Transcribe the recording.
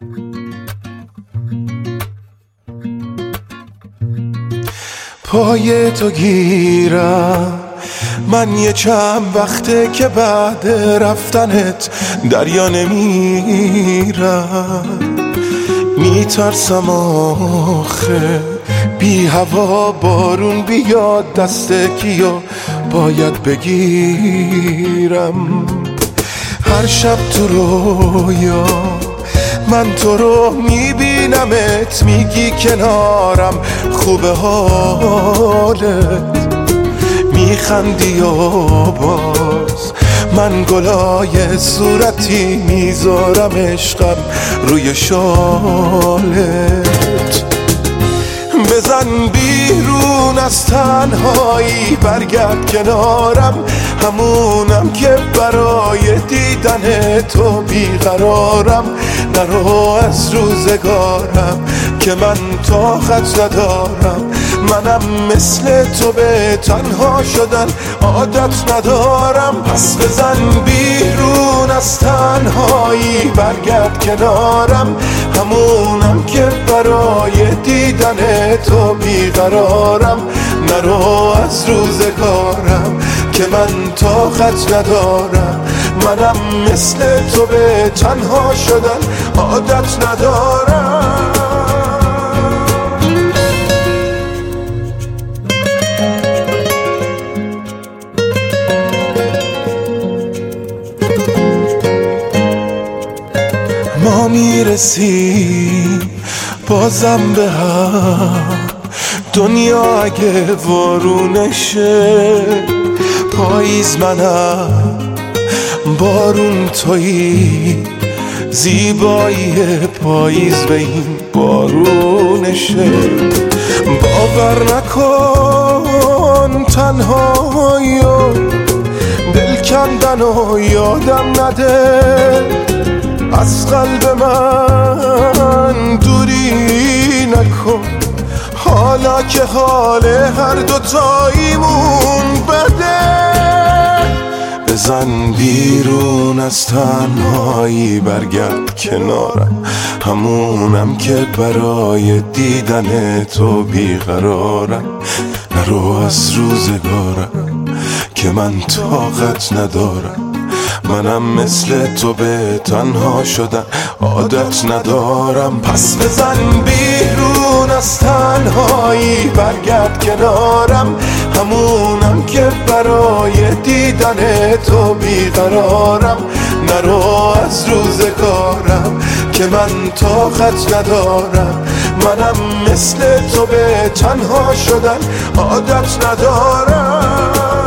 پای تو گیرم من یه چند وقته که بعد رفتنت دریا نمیرم. میترسم آخه بی هوا بارون بیاد دست کیو باید بگیرم. هر شب تو رویا من تو رو میبینمت، میگی کنارم خوبه حالت، میخندی و باز من گلای صورتی میذارم عشقم روی شالت. بزن بیرون از تنهایی برگرد کنارم، همونم که برای دیدن تو بیقرارم. نرو از روزگارم که من طاقت ندارم، منم مثل تو به تنها شدن عادت ندارم. پس بزن بیرون از تنهایی برگرد کنارم، همونم که برای دیدن تو بیقرارم. نرو از روزگارم که من طاقت ندارم، منم مثل تو به تنها شدن عادت ندارم. ما میرسیم بازم به هم، دنیا اگه وارونشه پاییز منم بارون تویی، زیبایی پاییز به این بارونشه. باور نکن تنهایی و دل کندن و یادم نده، از قلب من دوری نکن حالا که حال هر دوتاییمون بده. بزن بیرون از تنهایی برگرد کنارم، همونم که برای دیدن تو بیقرارم. نرو از روزگارم که من طاقت ندارم، منم مثل تو به تنها شدن عادت ندارم. پس بزن بیرون از تنهایی برگرد کنارم، همونم که برای دیدن تو بیقرارم. نرو از روزگارم که من طاقت ندارم، منم مثل تو به تنها شدن عادت ندارم.